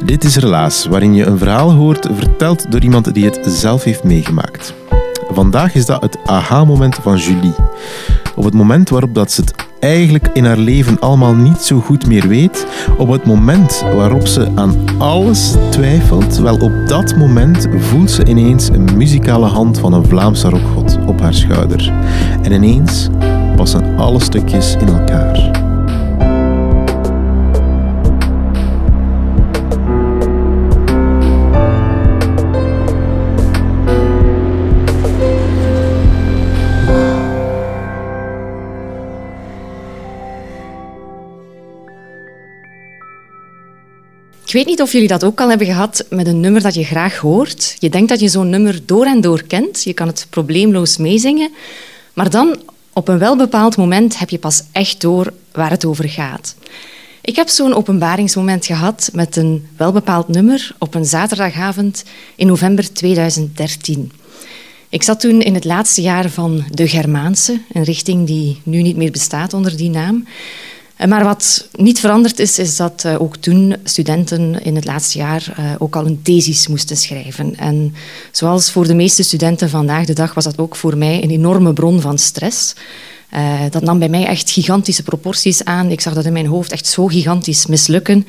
Dit is Relaas, waarin je een verhaal hoort verteld door iemand die het zelf heeft meegemaakt. Vandaag is dat het aha-moment van Julie. Op het moment waarop dat ze het eigenlijk in haar leven allemaal niet zo goed meer weet, op het moment waarop ze aan alles twijfelt, wel op dat moment voelt ze ineens een muzikale hand van een Vlaamse rockgod op haar schouder. En ineens passen alle stukjes in elkaar. Ik weet niet of jullie dat ook al hebben gehad met een nummer dat je graag hoort. Je denkt dat je zo'n nummer door en door kent. Je kan het probleemloos meezingen. Maar dan, op een welbepaald moment, heb je pas echt door waar het over gaat. Ik heb zo'n openbaringsmoment gehad met een welbepaald nummer op een zaterdagavond in november 2013. Ik zat toen in het laatste jaar van de Germaanse, een richting die nu niet meer bestaat onder die naam. Maar wat niet veranderd is dat ook toen studenten in het laatste jaar ook al een thesis moesten schrijven. En zoals voor de meeste studenten vandaag de dag was dat ook voor mij een enorme bron van stress. Dat nam bij mij echt gigantische proporties aan. Ik zag dat in mijn hoofd echt zo gigantisch mislukken.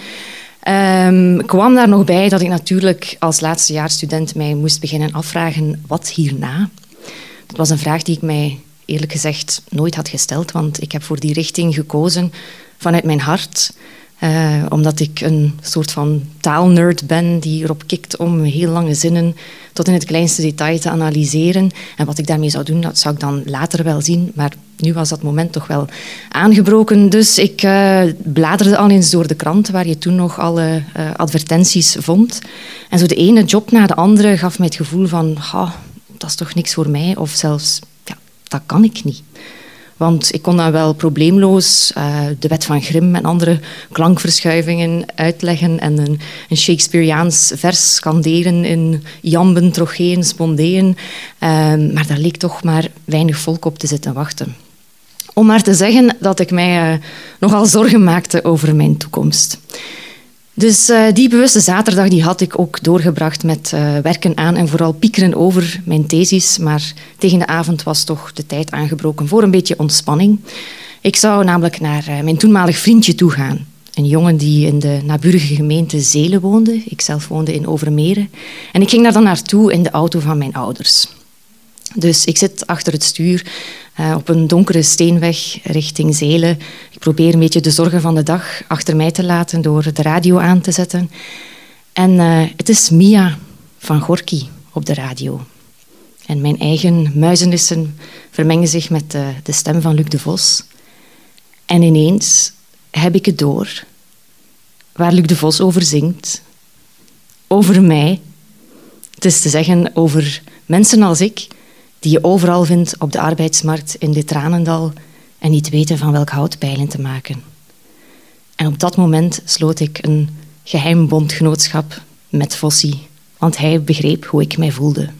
Kwam daar nog bij dat ik natuurlijk als laatstejaarsstudent mij moest beginnen afvragen, wat hierna? Dat was een vraag die ik mij eerlijk gezegd nooit had gesteld, want ik heb voor die richting gekozen vanuit mijn hart, omdat ik een soort van taalnerd ben die erop kikt om heel lange zinnen tot in het kleinste detail te analyseren. En wat ik daarmee zou doen, dat zou ik dan later wel zien, maar nu was dat moment toch wel aangebroken. Dus ik bladerde al eens door de krant waar je toen nog alle advertenties vond. En zo de ene job na de andere gaf mij het gevoel van, dat is toch niks voor mij, of zelfs dat kan ik niet. Want ik kon dan wel probleemloos de wet van Grimm en andere klankverschuivingen uitleggen en een Shakespeareaans vers scanderen in jamben, trogeen, spondeeën. Maar daar leek toch maar weinig volk op te zitten wachten. Om maar te zeggen dat ik mij nogal zorgen maakte over mijn toekomst. Dus die bewuste zaterdag die had ik ook doorgebracht met werken aan en vooral piekeren over mijn thesis. Maar tegen de avond was toch de tijd aangebroken voor een beetje ontspanning. Ik zou namelijk naar mijn toenmalig vriendje toe gaan. Een jongen die in de naburige gemeente Zelen woonde. Ik zelf woonde in Overmeren. En ik ging daar dan naartoe in de auto van mijn ouders. Dus ik zit achter het stuur op een donkere steenweg richting Zelen. Ik probeer een beetje de zorgen van de dag achter mij te laten door de radio aan te zetten. En het is Mia van Gorky op de radio. En mijn eigen muizenissen vermengen zich met de stem van Luc de Vos. En ineens heb ik het door waar Luc de Vos over zingt. Over mij. Het is te zeggen over mensen als ik, die je overal vindt op de arbeidsmarkt in dit Tranendal en niet weten van welk hout pijlen te maken. En op dat moment sloot ik een geheim bondgenootschap met Vossie, want hij begreep hoe ik mij voelde.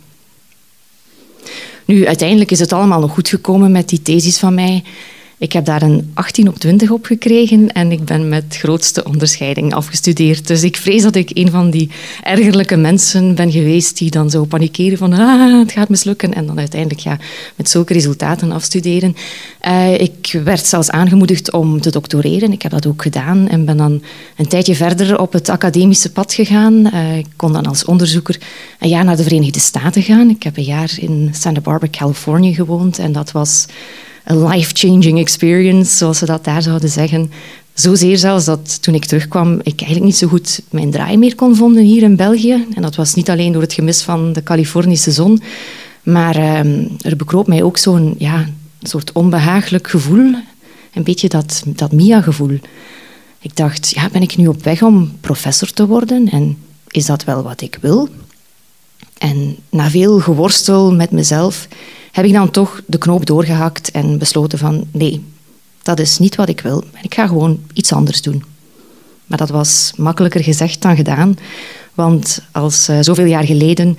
Nu, uiteindelijk is het allemaal nog goed gekomen met die thesis van mij. Ik heb daar een 18 op 20 op gekregen en ik ben met grootste onderscheiding afgestudeerd. Dus ik vrees dat ik een van die ergerlijke mensen ben geweest die dan zo panikeren van het gaat mislukken en dan uiteindelijk met zulke resultaten afstuderen. Ik werd zelfs aangemoedigd om te doctoreren. Ik heb dat ook gedaan en ben dan een tijdje verder op het academische pad gegaan. Ik kon dan als onderzoeker een jaar naar de Verenigde Staten gaan. Ik heb een jaar in Santa Barbara, Californië gewoond en dat was een life-changing experience, zoals ze dat daar zouden zeggen. Zozeer zelfs dat toen ik terugkwam, ik eigenlijk niet zo goed mijn draai meer kon vinden hier in België. En dat was niet alleen door het gemis van de Californische zon, maar er bekroop mij ook zo'n soort onbehaaglijk gevoel. Een beetje dat Mia-gevoel. Ik dacht, ben ik nu op weg om professor te worden? En is dat wel wat ik wil? En na veel geworstel met mezelf heb ik dan toch de knoop doorgehakt en besloten van nee, dat is niet wat ik wil. Ik ga gewoon iets anders doen. Maar dat was makkelijker gezegd dan gedaan. Want als zoveel jaar geleden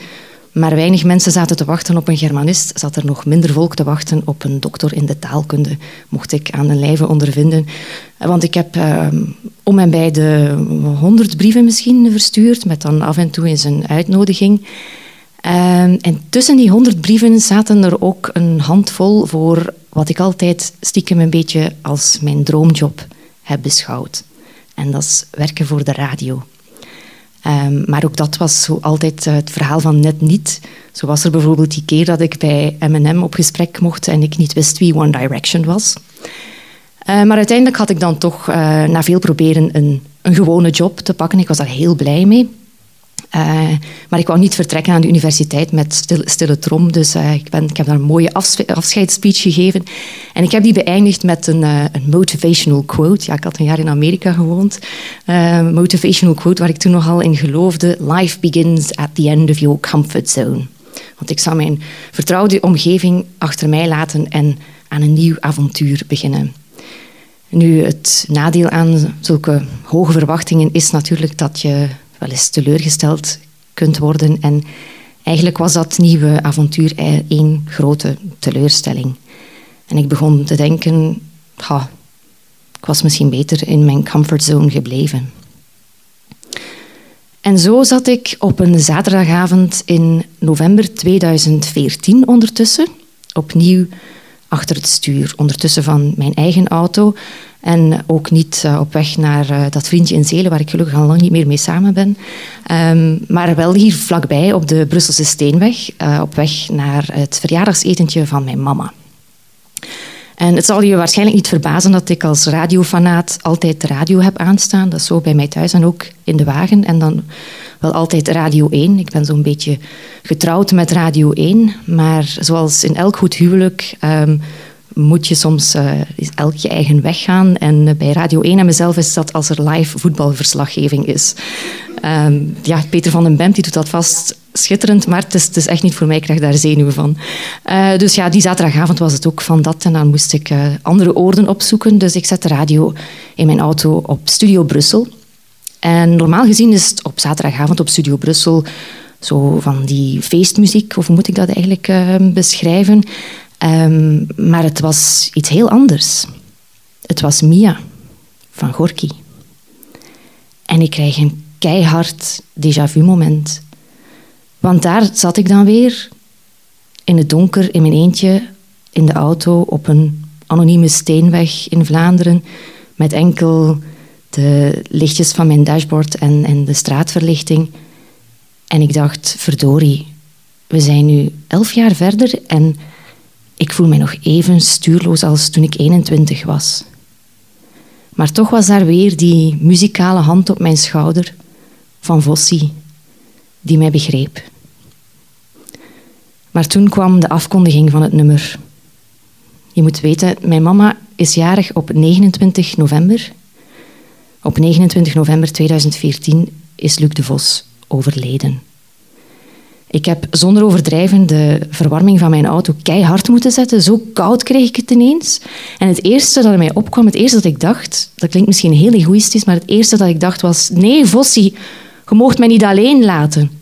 maar weinig mensen zaten te wachten op een Germanist, zat er nog minder volk te wachten op een dokter in de taalkunde, mocht ik aan de lijve ondervinden. Want ik heb om en bij de 100 brieven misschien verstuurd, met dan af en toe eens een uitnodiging. En tussen die 100 brieven zaten er ook een handvol voor wat ik altijd stiekem een beetje als mijn droomjob heb beschouwd. En dat is werken voor de radio. Maar ook dat was zo altijd het verhaal van net niet. Zo was er bijvoorbeeld die keer dat ik bij M&M op gesprek mocht en ik niet wist wie One Direction was. Maar uiteindelijk had ik dan toch na veel proberen een gewone job te pakken. Ik was daar heel blij mee. Maar ik wou niet vertrekken aan de universiteit met stille trom. Dus ik heb daar een mooie afscheidsspeech gegeven. En ik heb die beëindigd met een motivational quote. Ja, ik had een jaar in Amerika gewoond. Motivational quote waar ik toen nogal in geloofde. Life begins at the end of your comfort zone. Want ik zou mijn vertrouwde omgeving achter mij laten en aan een nieuw avontuur beginnen. Nu, het nadeel aan zulke hoge verwachtingen is natuurlijk dat je wel eens teleurgesteld kunt worden. En eigenlijk was dat nieuwe avontuur één grote teleurstelling. En ik begon te denken, ik was misschien beter in mijn comfortzone gebleven. En zo zat ik op een zaterdagavond in november 2014 ondertussen, opnieuw achter het stuur, ondertussen van mijn eigen auto. En ook niet op weg naar dat vriendje in Zelen, waar ik gelukkig al lang niet meer mee samen ben. Maar wel hier vlakbij op de Brusselse Steenweg, op weg naar het verjaardagsetentje van mijn mama. En het zal je waarschijnlijk niet verbazen dat ik als radiofanaat altijd de radio heb aanstaan. Dat is zo bij mij thuis en ook in de wagen. En dan wel altijd Radio 1. Ik ben zo'n beetje getrouwd met Radio 1. Maar zoals in elk goed huwelijk moet je soms elk je eigen weg gaan. En bij Radio 1 en mezelf is dat als er live voetbalverslaggeving is. Peter van den Bent die doet dat vast schitterend, maar het is echt niet voor mij. Ik krijg daar zenuwen van. Dus ja, die zaterdagavond was het ook van dat. En dan moest ik andere oorden opzoeken. Dus ik zet de radio in mijn auto op Studio Brussel. En normaal gezien is het op zaterdagavond op Studio Brussel zo van die feestmuziek, of hoe moet ik dat eigenlijk beschrijven? Maar het was iets heel anders. Het was Mia van Gorky. En ik krijg een keihard déjà-vu moment. Want daar zat ik dan weer, in het donker, in mijn eentje, in de auto, op een anonieme steenweg in Vlaanderen, met enkel de lichtjes van mijn dashboard en de straatverlichting. En ik dacht, verdorie, we zijn nu 11 jaar verder en ik voel mij nog even stuurloos als toen ik 21 was. Maar toch was daar weer die muzikale hand op mijn schouder van Vossi, die mij begreep. Maar toen kwam de afkondiging van het nummer. Je moet weten, mijn mama is jarig op 29 november. Op 29 november 2014 is Luc de Vos overleden. Ik heb zonder overdrijven de verwarming van mijn auto keihard moeten zetten. Zo koud kreeg ik het ineens. En het eerste dat mij opkwam, het eerste dat ik dacht, dat klinkt misschien heel egoïstisch, maar het eerste dat ik dacht was, nee, Vossi, je moogt mij niet alleen laten.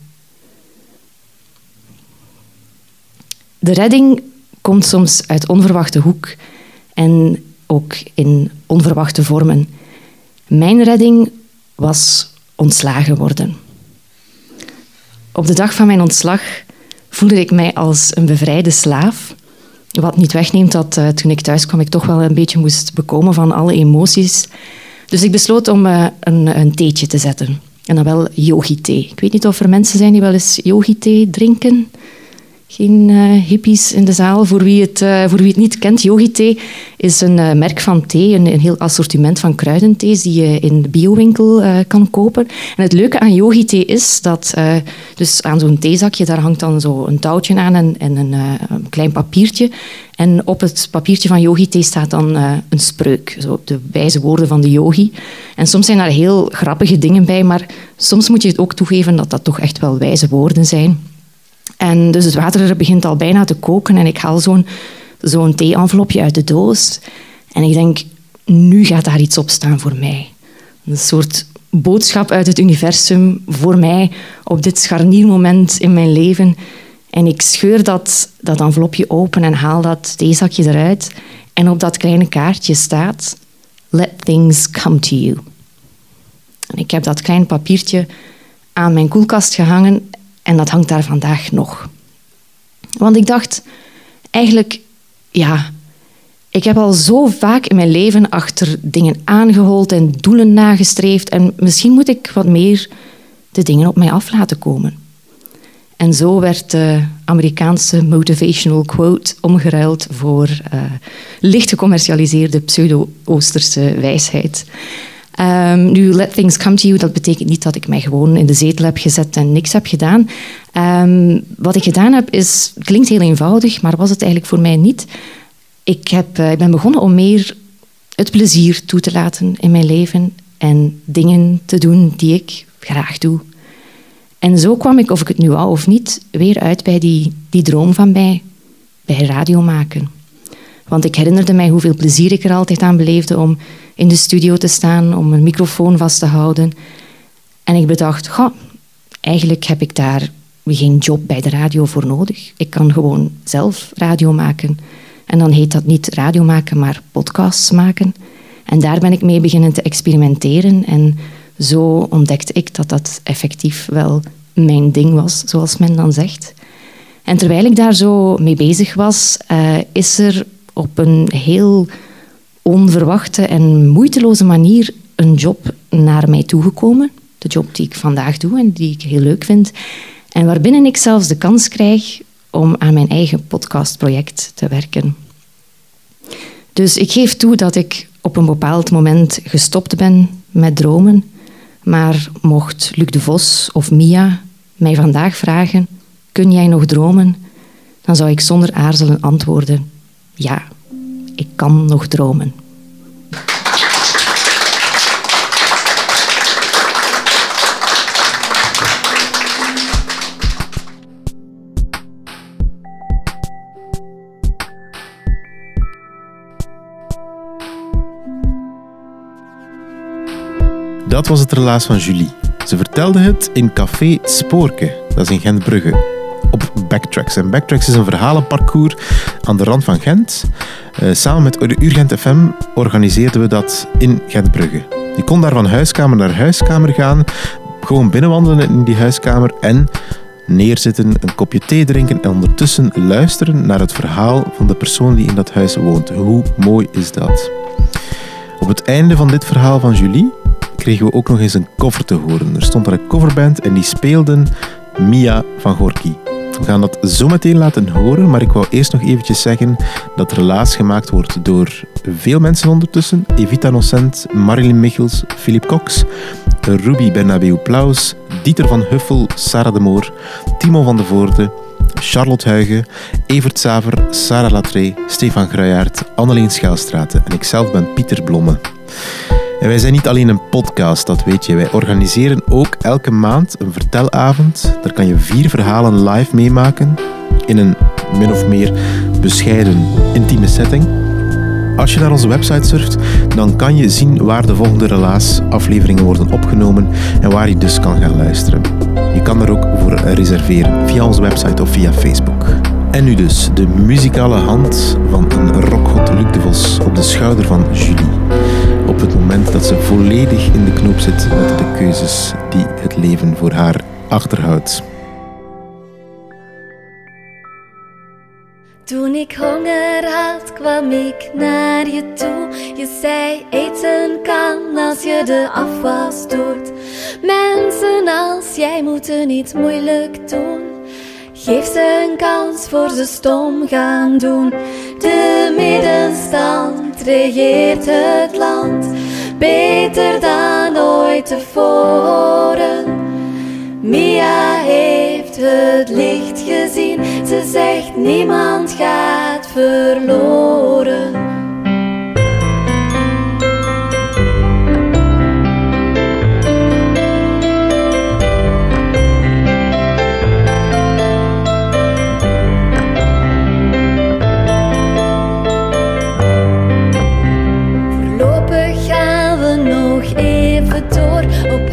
De redding komt soms uit onverwachte hoek en ook in onverwachte vormen. Mijn redding was ontslagen worden. Op de dag van mijn ontslag voelde ik mij als een bevrijde slaaf. Wat niet wegneemt dat toen ik thuis kwam ik toch wel een beetje moest bekomen van alle emoties. Dus ik besloot om een theetje te zetten. En dan wel yogi-thee. Ik weet niet of er mensen zijn die wel eens yogi-thee drinken. Geen hippies in de zaal. Voor wie het niet kent, yogi-thee is een merk van thee, een heel assortiment van kruidenthees die je in de biowinkel kan kopen. En het leuke aan yogi-thee is dat dus aan zo'n theezakje, daar hangt dan zo een touwtje aan en een klein papiertje. En op het papiertje van yogi-thee staat dan een spreuk, zo de wijze woorden van de yogi. En soms zijn daar heel grappige dingen bij, maar soms moet je het ook toegeven dat dat toch echt wel wijze woorden zijn. En dus het water begint al bijna te koken en ik haal zo'n thee-envelopje uit de doos. En ik denk, nu gaat daar iets op staan voor mij. Een soort boodschap uit het universum voor mij op dit scharniermoment in mijn leven. En ik scheur dat envelopje open en haal dat theezakje eruit. En op dat kleine kaartje staat: Let things come to you. En ik heb dat klein papiertje aan mijn koelkast gehangen en dat hangt daar vandaag nog. Want ik dacht, eigenlijk, ja, ik heb al zo vaak in mijn leven achter dingen aangehold en doelen nagestreefd en misschien moet ik wat meer de dingen op mij af laten komen. En zo werd de Amerikaanse motivational quote omgeruild voor licht gecommercialiseerde pseudo-Oosterse wijsheid. Nu, let things come to you, dat betekent niet dat ik mij gewoon in de zetel heb gezet en niks heb gedaan. Wat ik gedaan heb klinkt heel eenvoudig, maar was het eigenlijk voor mij niet. Ik ben begonnen om meer het plezier toe te laten in mijn leven en dingen te doen die ik graag doe. En zo kwam ik, of ik het nu wou of niet, weer uit bij die droom van mij, bij radio maken. Want ik herinnerde mij hoeveel plezier ik er altijd aan beleefde om in de studio te staan, om een microfoon vast te houden. En ik bedacht, eigenlijk heb ik daar geen job bij de radio voor nodig. Ik kan gewoon zelf radio maken. En dan heet dat niet radio maken, maar podcasts maken. En daar ben ik mee beginnen te experimenteren. En zo ontdekte ik dat dat effectief wel mijn ding was, zoals men dan zegt. En terwijl ik daar zo mee bezig was, is er op een heel onverwachte en moeiteloze manier een job naar mij toegekomen. De job die ik vandaag doe en die ik heel leuk vind. En waarbinnen ik zelfs de kans krijg om aan mijn eigen podcastproject te werken. Dus ik geef toe dat ik op een bepaald moment gestopt ben met dromen. Maar mocht Luc de Vos of Mia mij vandaag vragen: kun jij nog dromen? Dan zou ik zonder aarzelen antwoorden: ja, ik kan nog dromen. Dat was het relaas van Julie. Ze vertelde het in Café Spoorke, dat is in Gent-Brugge, op Backtracks. En Backtracks is een verhalenparcours aan de rand van Gent. Samen met Urgent FM organiseerden we dat in Gent-Brugge. Je kon daar van huiskamer naar huiskamer gaan, gewoon binnenwandelen in die huiskamer en neerzitten, een kopje thee drinken en ondertussen luisteren naar het verhaal van de persoon die in dat huis woont. Hoe mooi is dat? Op het einde van dit verhaal van Julie kregen we ook nog eens een cover te horen. Er stond daar een coverband en die speelden Mia van Gorky. We gaan dat zo meteen laten horen, maar ik wou eerst nog eventjes zeggen dat relaas gemaakt wordt door veel mensen ondertussen. Evita Nocent, Marilyn Michels, Philip Cox, Ruby Bernabeu-Plaus, Dieter van Huffel, Sarah de Moor, Timo van de Voorde, Charlotte Huygen, Evert Saver, Sarah Latree, Stefan Gruijaert, Anneleen Schaalstraten en ikzelf ben Pieter Blomme. En wij zijn niet alleen een podcast, dat weet je. Wij organiseren ook elke maand een vertelavond. Daar kan je 4 verhalen live meemaken in een min of meer bescheiden, intieme setting. Als je naar onze website surft, dan kan je zien waar de volgende relaas-afleveringen worden opgenomen en waar je dus kan gaan luisteren. Je kan er ook voor reserveren via onze website of via Facebook. En nu dus de muzikale hand van een rockgod Luc de Vos op de schouder van Julie. Op het moment dat ze volledig in de knoop zit met de keuzes die het leven voor haar achterhoudt. Toen ik honger had, kwam ik naar je toe. Je zei, eten kan als je de afwas doet. Mensen als jij moeten niet moeilijk doen. Geef ze een kans voor ze stom gaan doen. De middenstand regeert het land, beter dan ooit tevoren. Mia heeft het licht gezien, ze zegt niemand gaat verloren. Op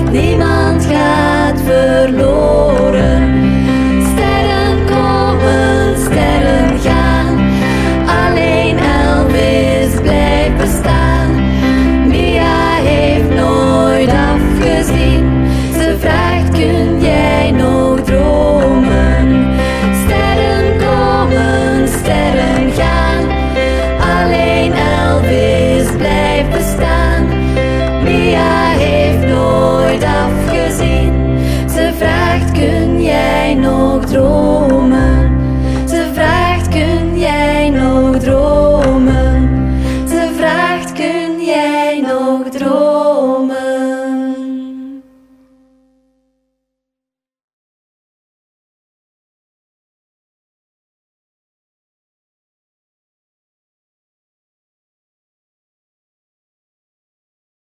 Niemand